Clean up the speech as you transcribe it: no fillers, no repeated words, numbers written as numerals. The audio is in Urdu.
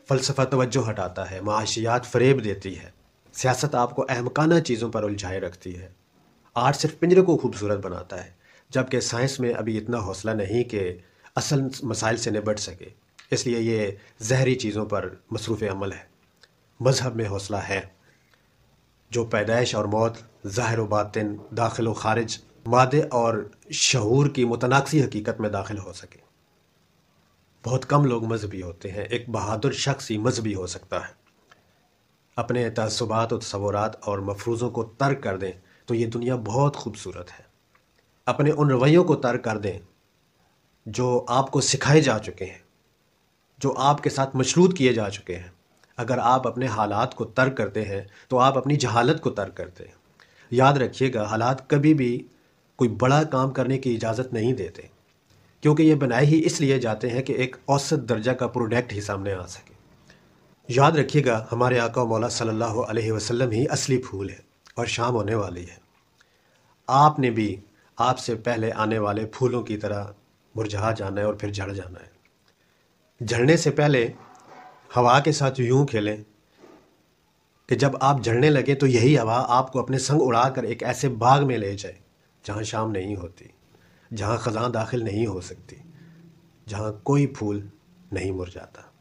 فلسفہ توجہ ہٹاتا ہے، معاشیات فریب دیتی ہے، سیاست آپ کو احمقانہ چیزوں پر الجھائے رکھتی ہے، آرٹ صرف پنجرے کو خوبصورت بناتا ہے، جبکہ سائنس میں ابھی اتنا حوصلہ نہیں کہ اصل مسائل سے نبٹ سکے، اس لیے یہ زہری چیزوں پر مصروف عمل ہے۔ مذہب میں حوصلہ ہے، جو پیدائش اور موت، ظاہر و باطن، داخل و خارج، مادے اور شعور کی متناقضی حقیقت میں داخل ہو سکے۔ بہت کم لوگ مذہبی ہوتے ہیں، ایک بہادر شخص ہی مذہبی ہو سکتا ہے۔ اپنے تعصبات و تصورات اور مفروضوں کو ترک کر دیں تو یہ دنیا بہت خوبصورت ہے۔ اپنے ان رویوں کو ترک کر دیں جو آپ کو سکھائے جا چکے ہیں، جو آپ کے ساتھ مشروط کیے جا چکے ہیں۔ اگر آپ اپنے حالات کو ترک کرتے ہیں تو آپ اپنی جہالت کو ترک کرتے ہیں۔ یاد رکھیے گا، حالات کبھی بھی کوئی بڑا کام کرنے کی اجازت نہیں دیتے، کیونکہ یہ بنائے ہی اس لیے جاتے ہیں کہ ایک اوسط درجہ کا پروڈکٹ ہی سامنے آ سکے۔ یاد رکھیے گا، ہمارے آقا و مولا صلی اللہ علیہ وسلم ہی اصلی پھول ہے اور شام ہونے والی ہے۔ آپ نے بھی آپ سے پہلے آنے والے پھولوں کی طرح مرجھا جانا ہے اور پھر جھڑ جانا ہے۔ جھڑنے سے پہلے ہوا کے ساتھ یوں کھیلیں کہ جب آپ جھڑنے لگیں تو یہی ہوا آپ کو اپنے سنگ اڑا کر ایک ایسے باغ میں لے جائے جہاں شام نہیں ہوتی، جہاں خزاں داخل نہیں ہو سکتی، جہاں کوئی پھول نہیں مرجھاتا۔